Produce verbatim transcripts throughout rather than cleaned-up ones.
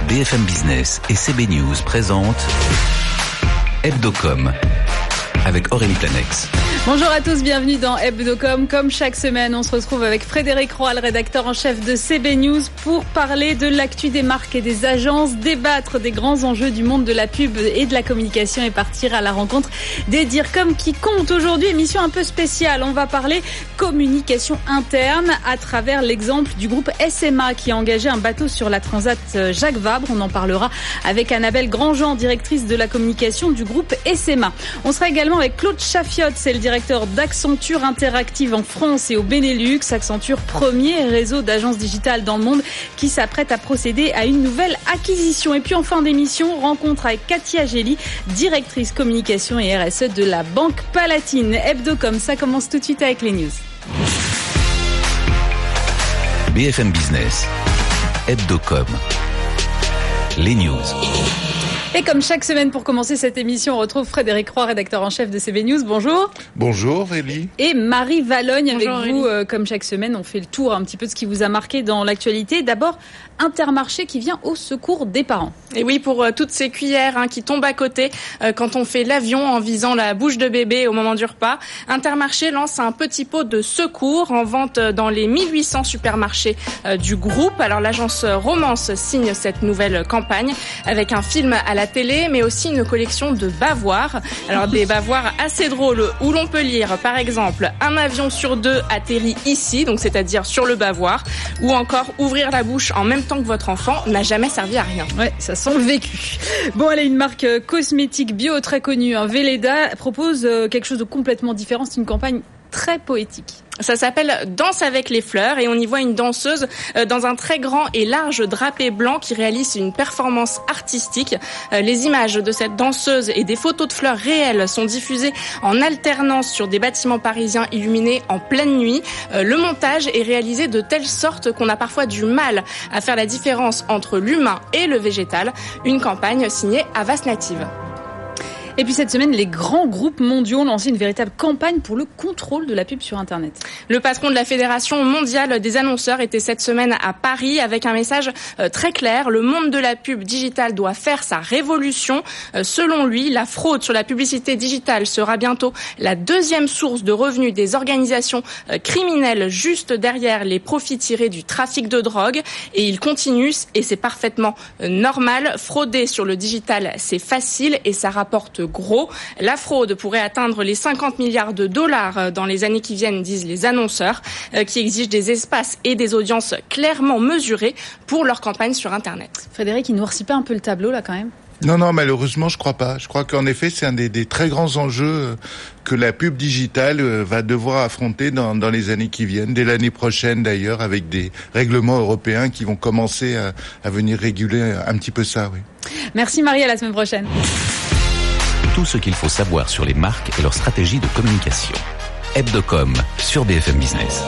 B F M Business et C B News présentent Hebdocom avec Aurélie Planex. Bonjour à tous, bienvenue dans Hebdocom. Comme chaque semaine, on se retrouve avec Frédéric Roy, le rédacteur en chef de C B News, pour parler de l'actu des marques et des agences, débattre des grands enjeux du monde de la pub et de la communication et partir à la rencontre des DIRCOM qui comptent aujourd'hui. Émission un peu spéciale, on va parler communication interne à travers l'exemple du groupe S M A qui a engagé un bateau sur la Transat Jacques Vabre. On en parlera avec Annabelle Grandjean, directrice de la communication du groupe S M A. On sera également avec Claude Chafiotte, c'est le directeur d'Accenture Interactive en France et au Benelux. Accenture, premier réseau d'agences digitales dans le monde qui s'apprête à procéder à une nouvelle acquisition. Et puis en fin d'émission, rencontre avec Katia Gély, directrice communication et R S E de la Banque Palatine. Hebdocom, ça commence tout de suite avec les news. B F M Business, Hebdocom, les news. Et comme chaque semaine, pour commencer cette émission, on retrouve Frédéric Roy, rédacteur en chef de C B News. Bonjour. Bonjour, Aurélie. Et Marie Valogne avec Bonjour, vous. Aurélie. Euh, comme chaque semaine, on fait le tour un petit peu de ce qui vous a marqué dans l'actualité. D'abord, Intermarché qui vient au secours des parents. Et oui, pour euh, toutes ces cuillères hein, qui tombent à côté euh, quand on fait l'avion en visant la bouche de bébé au moment du repas, Intermarché lance un petit pot de secours en vente dans les mille huit cents supermarchés euh, du groupe. Alors l'agence Romance signe cette nouvelle campagne avec un film à la télé, mais aussi une collection de bavoirs. Alors des bavoirs assez drôles où l'on peut lire, par exemple, un avion sur deux atterrit ici, donc c'est-à-dire sur le bavoir, ou encore ouvrir la bouche en même temps que votre enfant n'a jamais servi à rien. Ouais, ça sent le vécu. Bon, allez, une marque cosmétique bio très connue, hein, Velleda, propose quelque chose de complètement différent. C'est une campagne très poétique. Ça s'appelle Danse avec les fleurs et on y voit une danseuse dans un très grand et large drapé blanc qui réalise une performance artistique. Les images de cette danseuse et des photos de fleurs réelles sont diffusées en alternance sur des bâtiments parisiens illuminés en pleine nuit. Le montage est réalisé de telle sorte qu'on a parfois du mal à faire la différence entre l'humain et le végétal. Une campagne signée Havas Native. Et puis cette semaine, les grands groupes mondiaux ont lancé une véritable campagne pour le contrôle de la pub sur Internet. Le patron de la Fédération mondiale des annonceurs était cette semaine à Paris avec un message très clair. Le monde de la pub digitale doit faire sa révolution. Selon lui, la fraude sur la publicité digitale sera bientôt la deuxième source de revenus des organisations criminelles, juste derrière les profits tirés du trafic de drogue. Et il continue, et c'est parfaitement normal. Frauder sur le digital, c'est facile et ça rapporte gros. La fraude pourrait atteindre les cinquante milliards de dollars dans les années qui viennent, disent les annonceurs, qui exigent des espaces et des audiences clairement mesurées pour leur campagne sur Internet. Frédéric, il noircit pas un peu le tableau là quand même ? Non, non, malheureusement, je crois pas. Je crois qu'en effet, c'est un des, des très grands enjeux que la pub digitale va devoir affronter dans, dans les années qui viennent, dès l'année prochaine d'ailleurs, avec des règlements européens qui vont commencer à, à venir réguler un petit peu ça, oui. Merci Marie, à la semaine prochaine. Tout ce qu'il faut savoir sur les marques et leur stratégie de communication. Hebdocom sur B F M Business.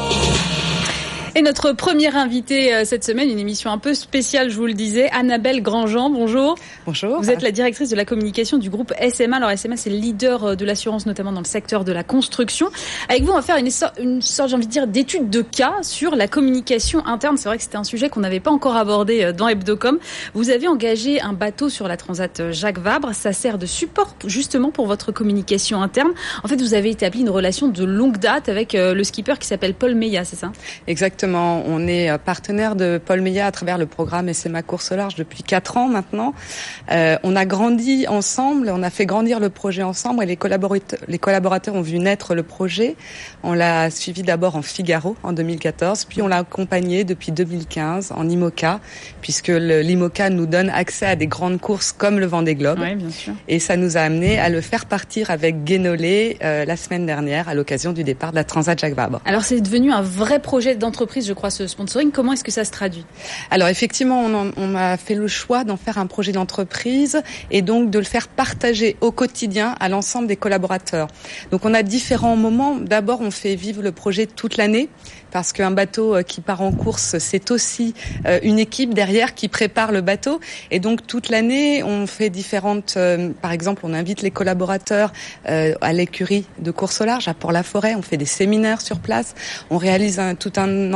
Et notre première invitée cette semaine, une émission un peu spéciale, je vous le disais, Annabelle Grandjean, bonjour. Bonjour. Vous êtes la directrice de la communication du groupe S M A. Alors S M A, c'est le leader de l'assurance, notamment dans le secteur de la construction. Avec vous, on va faire une sorte, une sorte j'ai envie de dire, d'étude de cas sur la communication interne. C'est vrai que c'était un sujet qu'on n'avait pas encore abordé dans Hebdocom. Vous avez engagé un bateau sur la Transat Jacques Vabre. Ça sert de support justement pour votre communication interne. En fait, vous avez établi une relation de longue date avec le skipper qui s'appelle Paul Meillat, c'est ça ? Exactement. On est partenaire de Paul Meillat à travers le programme S M A Course au Large depuis quatre ans maintenant. Euh, on a grandi ensemble, on a fait grandir le projet ensemble et les collaborateurs, les collaborateurs ont vu naître le projet. On l'a suivi d'abord en Figaro en deux mille quatorze, puis on l'a accompagné depuis deux mille quinze en IMOCA, puisque le, l'IMOCA nous donne accès à des grandes courses comme le Vendée Globe. Oui, bien sûr. Et ça nous a amené à le faire partir avec Guénolé euh, la semaine dernière à l'occasion du départ de la Transat Jacques Vabre. Alors c'est devenu un vrai projet d'entreprise, je crois, ce sponsoring. Comment est-ce que ça se traduit ? Alors effectivement, on, en, on a fait le choix d'en faire un projet d'entreprise et donc de le faire partager au quotidien à l'ensemble des collaborateurs. Donc on a différents moments. D'abord, on fait vivre le projet toute l'année. parce qu'un bateau qui part en course, c'est aussi une équipe derrière qui prépare le bateau. Et donc toute l'année, on fait différentes... Euh, par exemple, on invite les collaborateurs euh, à l'écurie de course au large, à Port-la-Forêt. On fait des séminaires sur place. On réalise un, tout un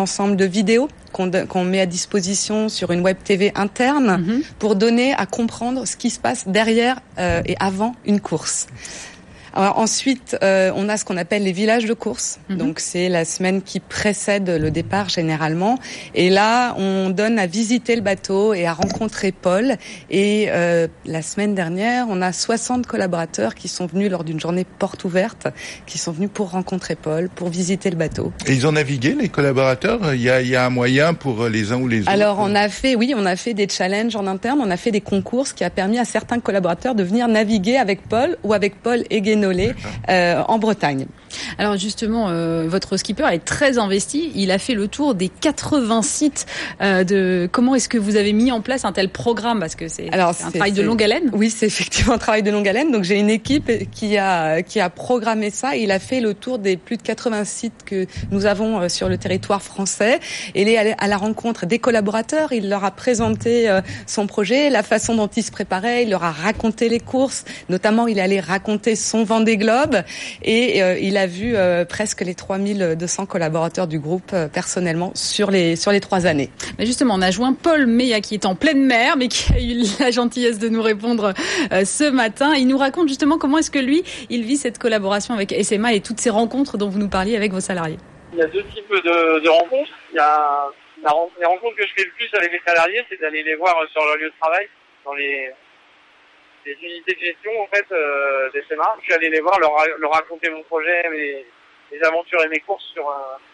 ensemble de vidéos qu'on, qu'on met à disposition sur une web T V interne mmh. pour donner à comprendre ce qui se passe derrière euh, et avant une course. Alors ensuite, euh, on a ce qu'on appelle les villages de course. Mmh. Donc c'est la semaine qui précède le départ généralement. Et là, on donne à visiter le bateau et à rencontrer Paul. Et euh, la semaine dernière, on a soixante collaborateurs qui sont venus lors d'une journée porte ouverte, qui sont venus pour rencontrer Paul, pour visiter le bateau. Et ils ont navigué, les collaborateurs ? Il y a, il y a un moyen pour les uns ou les autres ? Alors on a fait, oui, on a fait des challenges en interne. On a fait des concours, ce qui a permis à certains collaborateurs de venir naviguer avec Paul ou avec Paul et Guénolé euh, en Bretagne. Alors justement, euh, votre skipper est très investi. Il a fait le tour des quatre-vingts sites. Euh, de comment est-ce que vous avez mis en place un tel programme ? Parce que c'est, Alors, c'est un c'est, travail de longue haleine. Oui, c'est effectivement un travail de longue haleine. Donc j'ai une équipe qui a qui a programmé ça. Il a fait le tour des plus de quatre-vingts sites que nous avons sur le territoire français. Il est allé à la rencontre des collaborateurs. Il leur a présenté euh, son projet, la façon dont il se préparait. Il leur a raconté les courses. Notamment, il est allé raconter son Vendée Globe et euh, il a vu euh, presque les trois mille deux cents collaborateurs du groupe euh, personnellement sur les sur les trois années. Mais justement, on a joint Paul Meillat qui est en pleine mer, mais qui a eu la gentillesse de nous répondre euh, ce matin. Il nous raconte justement comment est-ce que lui, il vit cette collaboration avec S M A et toutes ces rencontres dont vous nous parliez avec vos salariés. Il y a deux types de, de rencontres. Il y a la, les rencontres que je fais le plus avec les salariés, c'est d'aller les voir sur leur lieu de travail, dans les des unités de gestion en fait euh, d'S M A. Je suis allé les voir, leur, leur raconter mon projet, mes, mes aventures et mes courses sur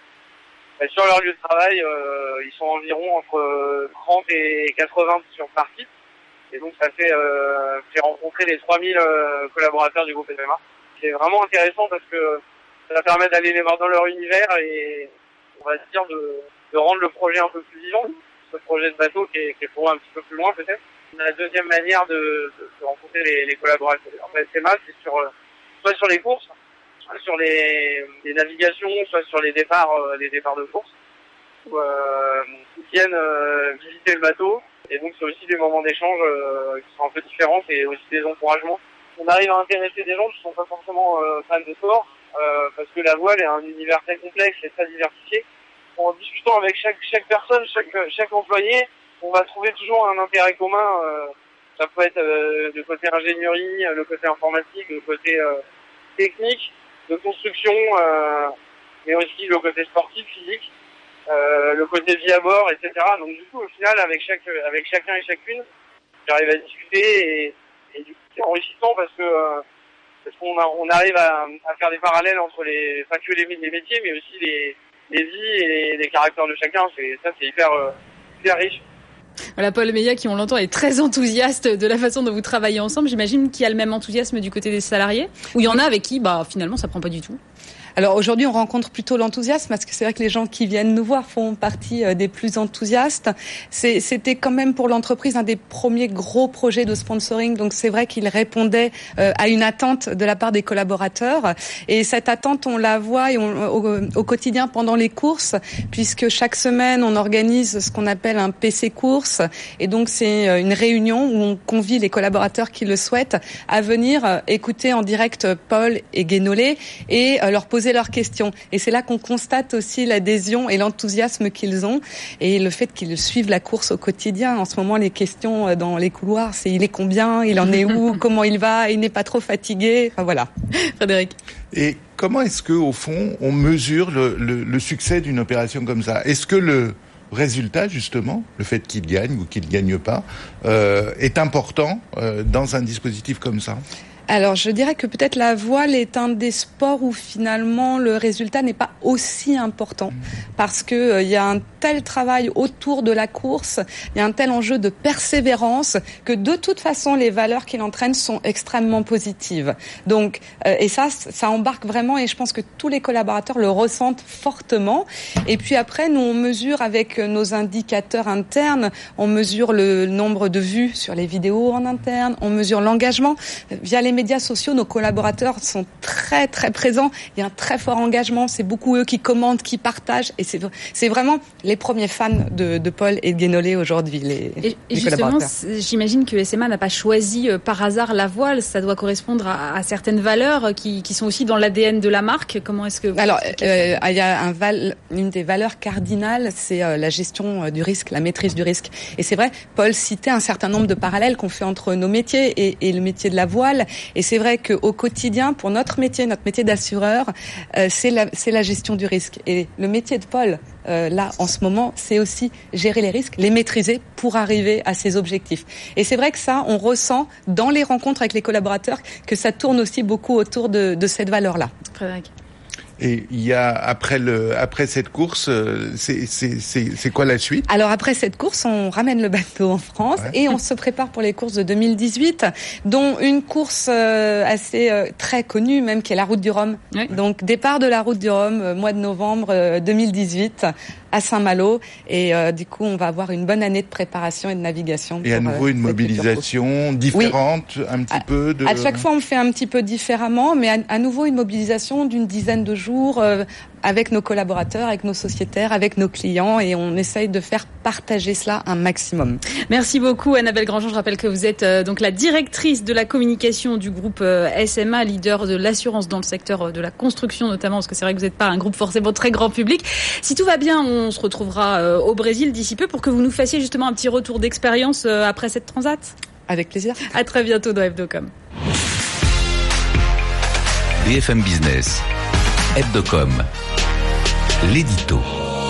euh, sur leur lieu de travail. Euh, ils sont environ entre trente et quatre-vingts sur par site, et donc ça fait euh, fait rencontrer les trois mille euh, collaborateurs du groupe S M A. C'est vraiment intéressant parce que ça permet d'aller les voir dans leur univers et on va dire de, de rendre le projet un peu plus vivant. Ce projet de bateau qui est, qui est pour moi un petit peu plus loin peut-être. La deuxième manière de, de, de rencontrer les, les collaborateurs en S M A, c'est sur soit sur les courses, soit sur les, les navigations, soit sur les départs, euh, les départs de course, où euh, ils viennent euh, visiter le bateau. Et donc c'est aussi des moments d'échange euh, qui sont un peu différents, et aussi des encouragements. On arrive à intéresser des gens qui sont pas forcément euh, fans de sport, euh, parce que la voile est un univers très complexe et très diversifié. En discutant avec chaque chaque personne, chaque chaque employé, on va trouver toujours un intérêt commun. Euh, ça peut être euh, le côté ingénierie, le côté informatique, le côté euh, technique, de construction, euh, mais aussi le côté sportif, physique, euh, le côté vie à bord, et cetera. Donc du coup, au final, avec chaque avec chacun et chacune, j'arrive à discuter et, et du coup, c'est enrichissant parce que euh, parce qu'on a, on arrive à, à faire des parallèles entre les pas que les, les métiers, mais aussi les les vies et les, les caractères de chacun. C'est ça, c'est hyper euh, hyper riche. Voilà, Paul Meillat, qui on l'entend, est très enthousiaste de la façon dont vous travaillez ensemble. J'imagine qu'il y a le même enthousiasme du côté des salariés, ou il y en a avec qui, bah, finalement, ça prend pas du tout. Alors aujourd'hui, on rencontre plutôt l'enthousiasme parce que c'est vrai que les gens qui viennent nous voir font partie des plus enthousiastes. C'est, c'était quand même pour l'entreprise un des premiers gros projets de sponsoring, donc c'est vrai qu'il répondait euh, à une attente de la part des collaborateurs. Et cette attente, on la voit et on, au, au quotidien pendant les courses, puisque chaque semaine, on organise ce qu'on appelle un P C course. Et donc c'est une réunion où on convie les collaborateurs qui le souhaitent à venir écouter en direct Paul et Guénolé et euh, leur poser leurs questions. Et c'est là qu'on constate aussi l'adhésion et l'enthousiasme qu'ils ont et le fait qu'ils suivent la course au quotidien. En ce moment, les questions dans les couloirs, c'est il est combien, il en est où, comment il va, il n'est pas trop fatigué. Enfin voilà. Frédéric. Et comment est-ce que, au fond, on mesure le, le, le succès d'une opération comme ça ? Est-ce que le résultat, justement, le fait qu'il gagne ou qu'il ne gagne pas, euh, est important euh, dans un dispositif comme ça ? Alors, je dirais que peut-être la voile est un des sports où finalement le résultat n'est pas aussi important parce que euh, il y a un tel travail autour de la course, il y a un tel enjeu de persévérance que de toute façon les valeurs qu'il entraîne sont extrêmement positives. Donc, euh, et ça, ça embarque vraiment et je pense que tous les collaborateurs le ressentent fortement. Et puis après, nous on mesure avec nos indicateurs internes, on mesure le nombre de vues sur les vidéos en interne, on mesure l'engagement via les médias sociaux, nos collaborateurs sont très très présents. Il y a un très fort engagement. C'est beaucoup eux qui commentent, qui partagent, et c'est c'est vraiment les premiers fans de, de Paul et de Guénolé aujourd'hui. Les, et, et les justement, j'imagine que S M A n'a pas choisi euh, par hasard la voile. Ça doit correspondre à, à certaines valeurs qui, qui sont aussi dans l'A D N de la marque. Comment est-ce que alors euh, il y a un val, une des valeurs cardinales, c'est euh, la gestion euh, du risque, la maîtrise du risque. Et c'est vrai, Paul citait un certain nombre de parallèles qu'on fait entre nos métiers et, et le métier de la voile. Et c'est vrai qu'au quotidien, pour notre métier, notre métier d'assureur, euh, c'est la, c'est la gestion du risque. Et le métier de Paul, euh, là, en ce moment, c'est aussi gérer les risques, les maîtriser pour arriver à ses objectifs. Et c'est vrai que ça, on ressent dans les rencontres avec les collaborateurs que ça tourne aussi beaucoup autour de, de cette valeur-là. Frédéric. Et il y a après le après cette course, c'est c'est c'est c'est quoi la suite? Alors après cette course, on ramène le bateau en France ouais. et on se prépare pour les courses de deux mille dix-huit, dont une course euh, assez euh, très connue même qui est la Route du Rhum. Ouais. Donc départ de la Route du Rhum, euh, mois de novembre euh, deux mille dix-huit à Saint-Malo, et euh, du coup on va avoir une bonne année de préparation et de navigation. Et à nouveau euh, une mobilisation différente, oui. un petit à, peu de. À chaque fois on le fait un petit peu différemment, mais à, à nouveau une mobilisation d'une dizaine de jours euh, avec nos collaborateurs, avec nos sociétaires, avec nos clients, et on essaye de faire partager cela un maximum. Merci beaucoup Annabelle Grandjean. Je rappelle que vous êtes euh, donc la directrice de la communication du groupe euh, S M A, leader de l'assurance dans le secteur euh, de la construction notamment, parce que c'est vrai que vous n'êtes pas un groupe forcément très grand public. Si tout va bien, on se retrouvera euh, au Brésil d'ici peu pour que vous nous fassiez justement un petit retour d'expérience euh, après cette transat. Avec plaisir. À très bientôt dans Hebdocom. B F M Business, Hebdocom, l'édito.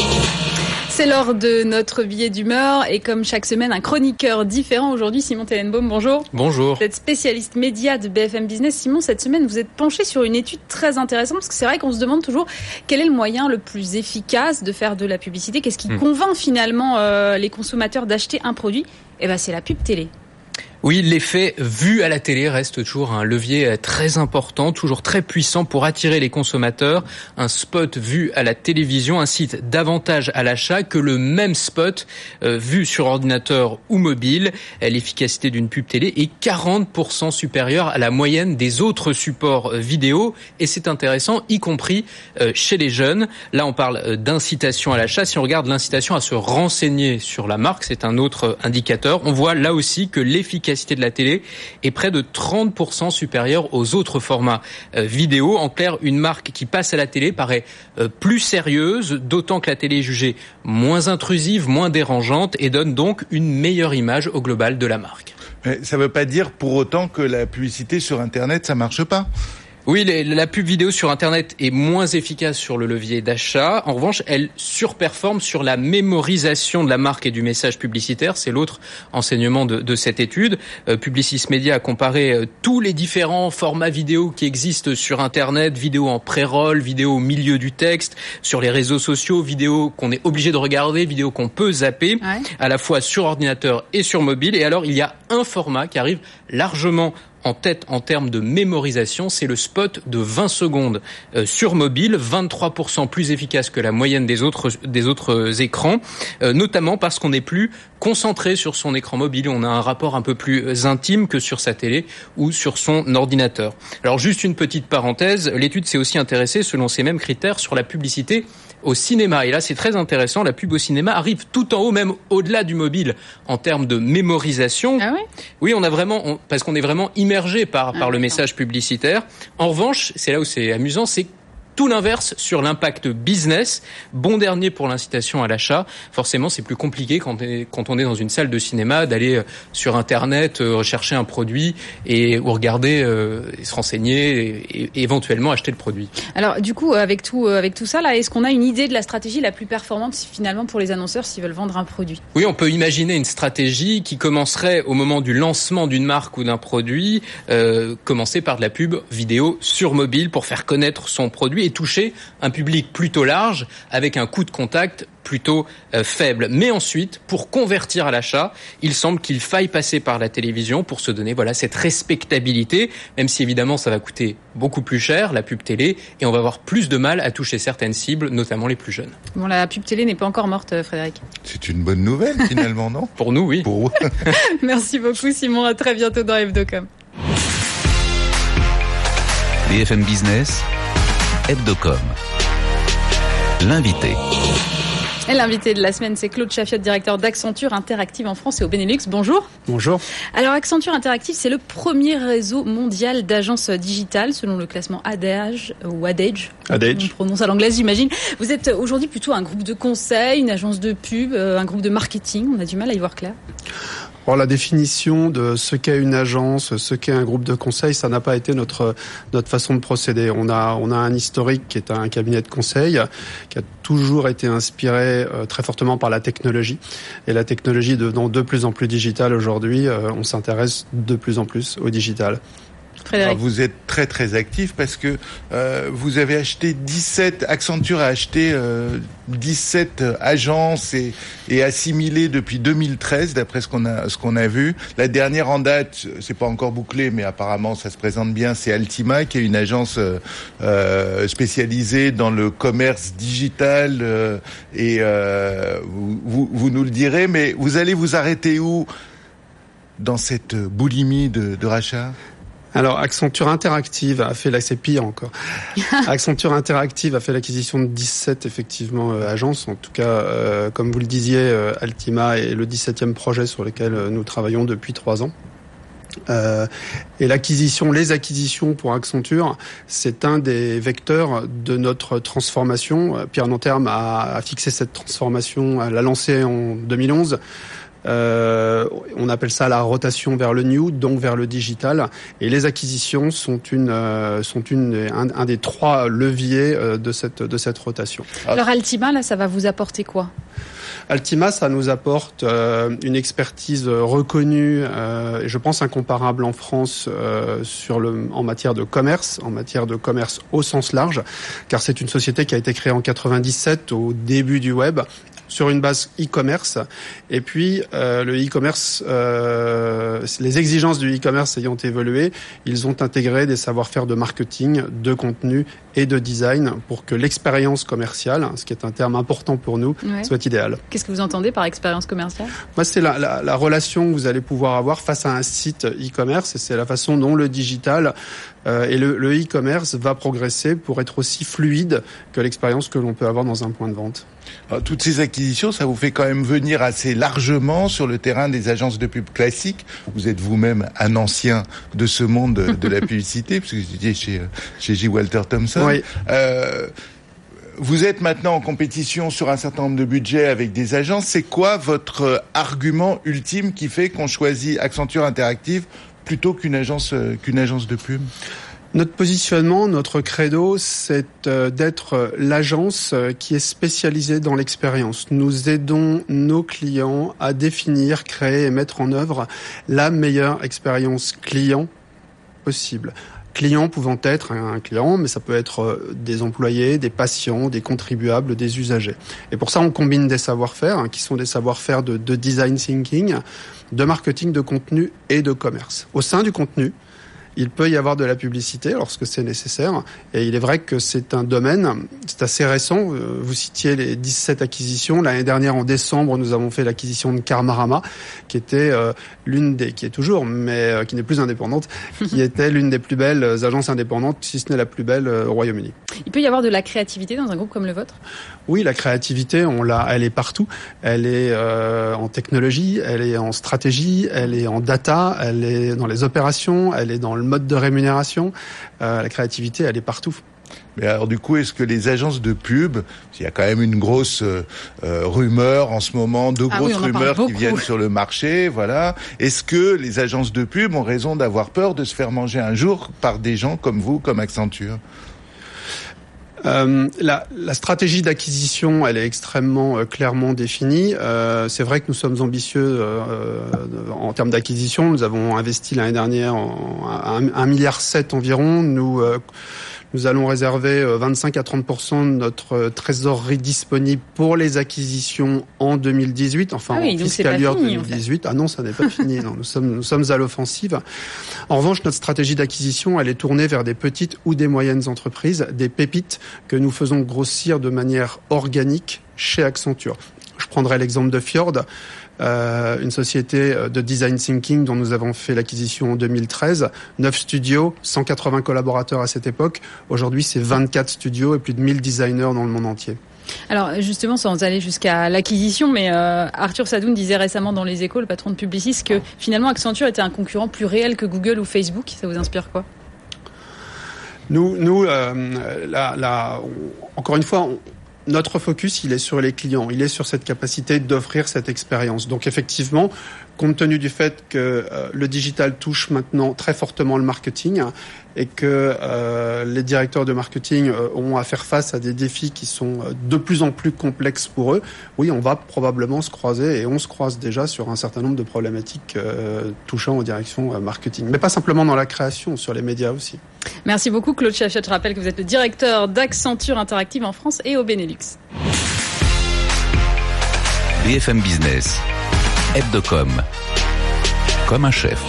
C'est l'heure de notre billet d'humeur et comme chaque semaine, un chroniqueur différent. Aujourd'hui, Simon Tellenbaum, bonjour. Bonjour. Vous êtes spécialiste média de B F M Business. Simon, cette semaine, vous êtes penché sur une étude très intéressante parce que c'est vrai qu'on se demande toujours quel est le moyen le plus efficace de faire de la publicité. Qu'est-ce qui mmh. convainc finalement euh, les consommateurs d'acheter un produit? Eh ben, c'est la pub télé. Oui, l'effet vu à la télé reste toujours un levier très important, toujours très puissant pour attirer les consommateurs. Un spot vu à la télévision incite davantage à l'achat que le même spot euh, vu sur ordinateur ou mobile. L'efficacité d'une pub télé est quarante pour cent supérieure à la moyenne des autres supports vidéo, et c'est intéressant, y compris euh, chez les jeunes. Là, on parle d'incitation à l'achat. Si on regarde l'incitation à se renseigner sur la marque, c'est un autre indicateur. On voit là aussi que l'efficacité de la télé est près de trente pour cent supérieure aux autres formats euh, vidéo. En clair, une marque qui passe à la télé paraît euh, plus sérieuse, d'autant que la télé est jugée moins intrusive, moins dérangeante et donne donc une meilleure image au global de la marque. Mais ça ne veut pas dire pour autant que la publicité sur Internet, ça marche pas. Oui, la pub vidéo sur Internet est moins efficace sur le levier d'achat. En revanche, elle surperforme sur la mémorisation de la marque et du message publicitaire. C'est l'autre enseignement de, de cette étude. Euh, Publicis Media a comparé euh, tous les différents formats vidéo qui existent sur Internet, vidéo en pré-roll, vidéo au milieu du texte, sur les réseaux sociaux, vidéo qu'on est obligé de regarder, vidéo qu'on peut zapper, ouais. à la fois sur ordinateur et sur mobile. Et alors, il y a un format qui arrive largement en tête en termes de mémorisation, c'est le spot de vingt secondes euh, sur mobile, vingt-trois pour cent plus efficace que la moyenne des autres des autres écrans, euh, notamment parce qu'on est plus concentré sur son écran mobile, on a un rapport un peu plus intime que sur sa télé ou sur son ordinateur. Alors juste une petite parenthèse, l'étude s'est aussi intéressée selon ces mêmes critères sur la publicité au cinéma. Et là, c'est très intéressant, la pub au cinéma arrive tout en haut, même au-delà du mobile, en termes de mémorisation. Ah oui ? Oui, on a vraiment, on, parce qu'on est vraiment immergé par, ah, par le message publicitaire. En revanche, c'est là où c'est amusant, c'est tout l'inverse sur l'impact business. Bon dernier pour l'incitation à l'achat. Forcément, c'est plus compliqué quand on est, quand on est dans une salle de cinéma d'aller sur Internet euh, rechercher un produit et ou regarder, euh, et se renseigner et, et éventuellement acheter le produit. Alors, du coup, avec tout, avec tout ça, là, est-ce qu'on a une idée de la stratégie la plus performante finalement pour les annonceurs s'ils veulent vendre un produit ? Oui, on peut imaginer une stratégie qui commencerait au moment du lancement d'une marque ou d'un produit, euh, commencer par de la pub vidéo sur mobile pour faire connaître son produit et toucher un public plutôt large avec un coût de contact plutôt euh, faible. Mais ensuite, pour convertir à l'achat, il semble qu'il faille passer par la télévision pour se donner voilà cette respectabilité, même si évidemment ça va coûter beaucoup plus cher, la pub télé, et on va avoir plus de mal à toucher certaines cibles, notamment les plus jeunes. Bon, la pub télé n'est pas encore morte, Frédéric. C'est une bonne nouvelle finalement, non ? Pour nous, oui. Pour... Merci beaucoup Simon, à très bientôt dans Hebdocom. B F M Business, Hebdocom. L'invité. Et l'invité de la semaine, c'est Claude Chaffiot, directeur d'Accenture Interactive en France et au Benelux. Bonjour. Bonjour. Alors, Accenture Interactive, c'est le premier réseau mondial d'agences digitales, selon le classement Adage, ou Adage. Adage. On prononce à l'anglaise, j'imagine. Vous êtes aujourd'hui plutôt un groupe de conseil, une agence de pub, un groupe de marketing. On a du mal à y voir clair. Alors, la définition de ce qu'est une agence, ce qu'est un groupe de conseil, ça n'a pas été notre notre façon de procéder. On a on a un historique qui est un cabinet de conseil qui a toujours été inspiré euh, très fortement par la technologie. Et la technologie devenant de plus en plus digitale aujourd'hui, euh, on s'intéresse de plus en plus au digital. Alors vous êtes très très actif parce que euh, vous avez acheté dix-sept, Accenture a acheté euh, dix-sept agences et, et assimilé depuis deux mille treize d'après ce qu'on a ce qu'on a vu. La dernière en date, c'est pas encore bouclé, mais apparemment ça se présente bien, c'est Altima qui est une agence euh, spécialisée dans le commerce digital euh, et euh, vous, vous, vous nous le direz, mais vous allez vous arrêter où dans cette boulimie de, de rachat? Alors, Accenture Interactive a fait, là c'est pire encore, Accenture Interactive a fait l'acquisition de dix-sept effectivement euh, agences, en tout cas, euh, comme vous le disiez, euh, Altima est le dix-septième projet sur lequel euh, nous travaillons depuis trois ans. Euh, et l'acquisition, les acquisitions pour Accenture, c'est un des vecteurs de notre transformation. Pierre Nanterme a, a fixé cette transformation, l'a lancée en deux mille onze. Euh, on appelle ça la rotation vers le new, donc vers le digital. Et les acquisitions sont une, euh, sont une, un, un des trois leviers euh, de cette, de cette rotation. Alors Altima, là, ça va vous apporter quoi ? Altima, ça nous apporte euh, une expertise reconnue euh, et je pense incomparable en France euh, sur le, en matière de commerce, en matière de commerce au sens large, car c'est une société qui a été créée en quatre-vingt-dix-sept au début du web, sur une base e-commerce. Et puis, euh, le e-commerce, euh, les exigences du e-commerce ayant évolué, ils ont intégré des savoir-faire de marketing, de contenu et de design pour que l'expérience commerciale, ce qui est un terme important pour nous, ouais. soit idéale. Qu'est-ce que vous entendez par expérience commerciale ? Moi, c'est la, la, la relation que vous allez pouvoir avoir face à un site e-commerce et c'est la façon dont le digital euh, et le, le e-commerce va progresser pour être aussi fluide que l'expérience que l'on peut avoir dans un point de vente. Alors, toutes ces acquisitions, ça vous fait quand même venir assez largement sur le terrain des agences de pub classiques. Vous êtes vous-même un ancien de ce monde de, de la publicité, puisque vous étiez chez, chez J. Walter Thompson. Oui. Euh, vous êtes maintenant en compétition sur un certain nombre de budgets avec des agences. C'est quoi votre argument ultime qui fait qu'on choisit Accenture Interactive plutôt qu'une agence, qu'une agence de pub ? Notre positionnement, notre credo, c'est d'être l'agence qui est spécialisée dans l'expérience. Nous aidons nos clients à définir, créer et mettre en œuvre la meilleure expérience client possible. Client pouvant être un client, mais ça peut être des employés, des patients, des contribuables, des usagers. Et pour ça, on combine des savoir-faire, hein, qui sont des savoir-faire de, de design thinking, de marketing, de contenu et de commerce. Au sein du contenu, il peut y avoir de la publicité lorsque c'est nécessaire. Et il est vrai que c'est un domaine, c'est assez récent. Vous citiez les dix-sept acquisitions. L'année dernière, en décembre, nous avons fait l'acquisition de Karmarama, qui était euh, l'une des, qui est toujours, mais euh, qui n'est plus indépendante, qui était l'une des plus belles agences indépendantes, si ce n'est la plus belle euh, au Royaume-Uni. Il peut y avoir de la créativité dans un groupe comme le vôtre ? Oui, la créativité, on l'a, elle est partout. Elle est euh, en technologie, elle est en stratégie, elle est en data, elle est dans les opérations, elle est dans le mode de rémunération. Euh, la créativité, elle est partout. Mais alors du coup, est-ce que les agences de pub, il y a quand même une grosse euh, rumeur en ce moment, deux grosses ah oui, rumeurs qui viennent sur le marché, voilà. Est-ce que les agences de pub ont raison d'avoir peur de se faire manger un jour par des gens comme vous, comme Accenture ? Euh, la, la stratégie d'acquisition, elle est extrêmement euh, clairement définie. Euh, c'est vrai que nous sommes ambitieux euh, en termes d'acquisition. Nous avons investi l'année dernière en, un, un milliard sept environ. Nous euh, Nous allons réserver vingt-cinq à trente pour cent de notre trésorerie disponible pour les acquisitions en deux mille dix-huit, enfin ah oui, en fiscal year deux mille dix-huit. En fait. Ah non, ça n'est pas fini. Non, nous sommes nous sommes à l'offensive. En revanche, notre stratégie d'acquisition, elle est tournée vers des petites ou des moyennes entreprises, des pépites que nous faisons grossir de manière organique chez Accenture. je prendrai l'exemple de Fjord, euh, une société de design thinking dont nous avons fait l'acquisition en deux mille treize. neuf studios, cent quatre-vingts collaborateurs à cette époque. Aujourd'hui, c'est vingt-quatre studios et plus de mille designers dans le monde entier. Alors justement, sans aller jusqu'à l'acquisition, mais euh, Arthur Sadoun disait récemment dans Les Échos, le patron de Publicis, que finalement Accenture était un concurrent plus réel que Google ou Facebook. Ça vous inspire quoi ? Nous, nous, euh, là, là, on, encore une fois, on, notre focus, il est sur les clients, il est sur cette capacité d'offrir cette expérience. Donc effectivement, compte tenu du fait que euh, le digital touche maintenant très fortement le marketing et que euh, les directeurs de marketing euh, ont à faire face à des défis qui sont de plus en plus complexes pour eux, oui, on va probablement se croiser et on se croise déjà sur un certain nombre de problématiques euh, touchant aux directions euh, marketing. Mais pas simplement dans la création, sur les médias aussi. Merci beaucoup Claude Chaffiot. Je rappelle que vous êtes le directeur d'Accenture Interactive en France et au Benelux. B F M Business, Hebdocom, comme un chef.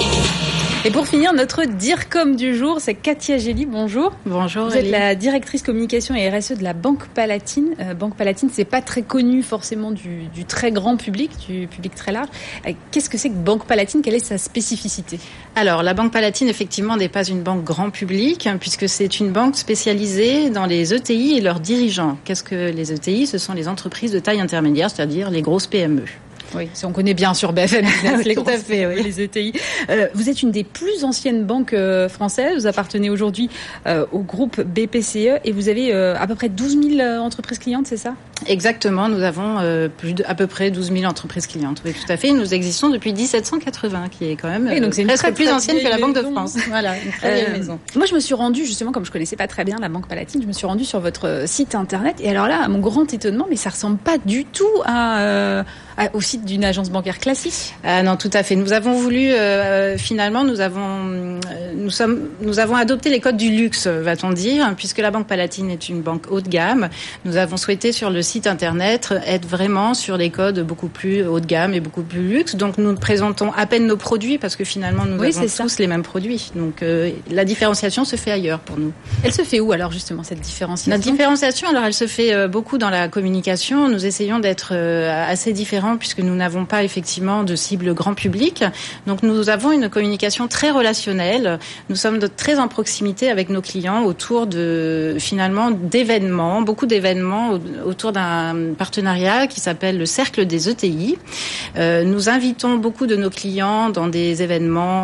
Et pour finir, notre DIRCOM du jour, c'est Katia Gély. Bonjour. Bonjour. Vous êtes la directrice communication et R S E de la Banque Palatine. Euh, Banque Palatine, c'est pas très connu forcément du, du très grand public, du public très large. Euh, qu'est-ce que c'est que Banque Palatine ? Quelle est sa spécificité ? Alors, la Banque Palatine, effectivement, n'est pas une banque grand public, hein, puisque c'est une banque spécialisée dans les E T I et leurs dirigeants. Qu'est-ce que les E T I ? Ce sont les entreprises de taille intermédiaire, c'est-à-dire les grosses P M E. Oui, si on connaît bien sur B F M Business, les tout à fait, oui. les E T I. Euh, vous êtes une des plus anciennes banques euh, françaises. Vous appartenez aujourd'hui euh, au groupe B P C E et vous avez euh, à peu près douze mille euh, entreprises clientes, c'est ça ? Exactement. Nous avons euh, plus de, à peu près douze mille entreprises clientes. Oui, tout à fait. Nous existons depuis dix-sept cent quatre-vingts, qui est quand même euh, oui, donc c'est une presque très, plus très ancienne que la Banque de maison. France. Voilà, une très vieille euh, maison. Moi, je me suis rendue, justement, comme je connaissais pas très bien la Banque Palatine, je me suis rendue sur votre site internet. Et alors là, à mon grand étonnement, mais ça ressemble pas du tout à, euh, à au site d'une agence bancaire classique. Ah non, tout à fait. Nous avons voulu, euh, finalement, nous avons, euh, nous sommes, nous avons adopté les codes du luxe, va-t-on dire, puisque la Banque Palatine est une banque haut de gamme. Nous avons souhaité sur le site internet être vraiment sur les codes beaucoup plus haut de gamme et beaucoup plus luxe. Donc nous présentons à peine nos produits parce que finalement nous oui, avons tous les mêmes produits. Donc euh, la différenciation se fait ailleurs pour nous. Elle se fait où alors justement cette différenciation ? Notre différenciation, alors elle se fait euh, beaucoup dans la communication. Nous essayons d'être euh, assez différents puisque nous n'avons pas effectivement de cible grand public. Donc nous avons une communication très relationnelle. Nous sommes de, très en proximité avec nos clients autour de finalement d'événements, beaucoup d'événements autour d'un partenariat qui s'appelle le Cercle des E T I. Euh, nous invitons beaucoup de nos clients dans des événements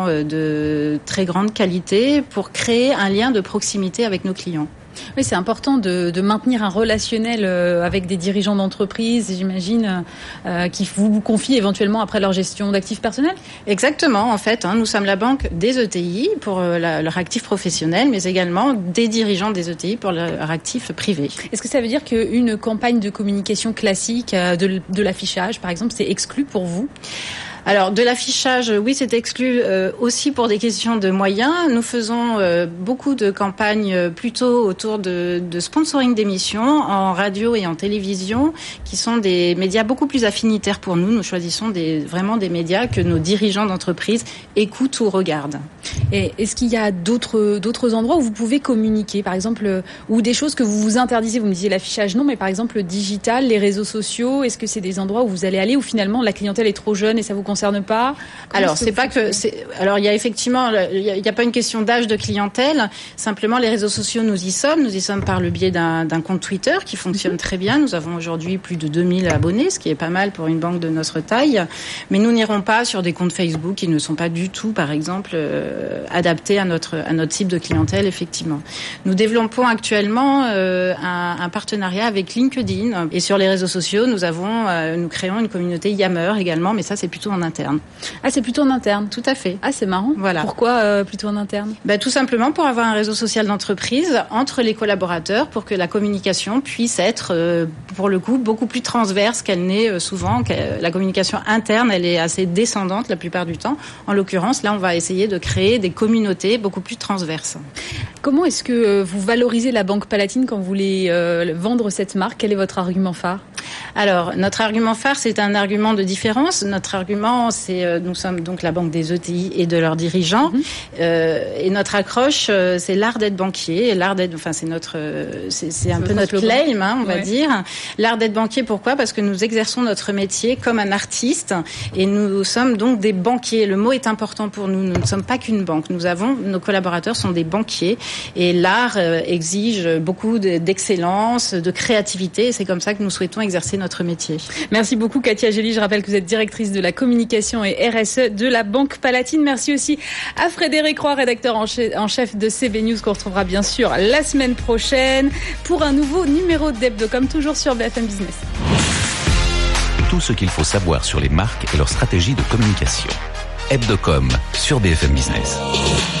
de très grande qualité pour créer un lien de proximité avec nos clients. Oui, c'est important de, de maintenir un relationnel avec des dirigeants d'entreprise, j'imagine, euh, qui vous confient éventuellement après leur gestion d'actifs personnels. Exactement, en fait, hein, nous sommes la banque des E T I pour euh, la, leur actif professionnel, mais également des dirigeants des E T I pour leur actif privé. Est-ce que ça veut dire qu'une campagne de communication classique, euh, de, de l'affichage, par exemple, c'est exclu pour vous ? Alors, de l'affichage, oui, c'est exclu euh, aussi pour des questions de moyens. Nous faisons euh, beaucoup de campagnes euh, plutôt autour de, de sponsoring d'émissions en radio et en télévision, qui sont des médias beaucoup plus affinitaires pour nous. Nous choisissons des, vraiment des médias que nos dirigeants d'entreprise écoutent ou regardent. Et est-ce qu'il y a d'autres, d'autres endroits où vous pouvez communiquer, par exemple, ou des choses que vous vous interdisez ? Vous me disiez l'affichage, non, mais par exemple le digital, les réseaux sociaux, est-ce que c'est des endroits où vous allez aller où finalement la clientèle est trop jeune et ça vous concerne pas ? Comment Alors, c'est pas que c'est alors il y a effectivement il y a, il y a pas une question d'âge de clientèle, simplement les réseaux sociaux nous y sommes, nous y sommes par le biais d'un d'un compte Twitter qui fonctionne mm-hmm. très bien. Nous avons aujourd'hui plus de deux mille abonnés, ce qui est pas mal pour une banque de notre taille, mais nous n'irons pas sur des comptes Facebook qui ne sont pas du tout par exemple euh, adaptés à notre à notre cible de clientèle effectivement. Nous développons actuellement euh, un, un partenariat avec LinkedIn et sur les réseaux sociaux, nous avons euh, nous créons une communauté Yammer également, mais ça c'est plutôt en interne. Ah, c'est plutôt en interne. Tout à fait. Ah, c'est marrant. Voilà. Pourquoi euh, plutôt en interne ? Bah, tout simplement pour avoir un réseau social d'entreprise entre les collaborateurs pour que la communication puisse être, euh, pour le coup, beaucoup plus transverse qu'elle n'est euh, souvent. La communication interne, elle est assez descendante la plupart du temps. En l'occurrence, là, on va essayer de créer des communautés beaucoup plus transverses. Comment est-ce que vous valorisez la Banque Palatine quand vous voulez euh, vendre cette marque ? Quel est votre argument phare ? Alors, notre argument phare, c'est un argument de différence. Notre argument, c'est euh, nous sommes donc la banque des E T I et de leurs dirigeants. Mmh. Euh, et notre accroche, euh, c'est l'art d'être banquier. L'art d'être, enfin, c'est notre, euh, c'est, c'est un c'est peu notre claim, hein, on ouais. va dire. L'art d'être banquier, pourquoi ? Parce que nous exerçons notre métier comme un artiste et nous sommes donc des banquiers. Le mot est important pour nous. Nous ne sommes pas qu'une banque. Nous avons, nos collaborateurs sont des banquiers et l'art euh, exige beaucoup de, d'excellence, de créativité. Et c'est comme ça que nous souhaitons exercer notre métier. Merci beaucoup Katia Gély. Je rappelle que vous êtes directrice de la communication et R S E de la Banque Palatine. Merci aussi à Frédéric Roy, rédacteur en chef de C B News, qu'on retrouvera bien sûr la semaine prochaine pour un nouveau numéro d'Hebdocom, toujours sur B F M Business. Tout ce qu'il faut savoir sur les marques et leur stratégie de communication. Hebdocom sur B F M Business.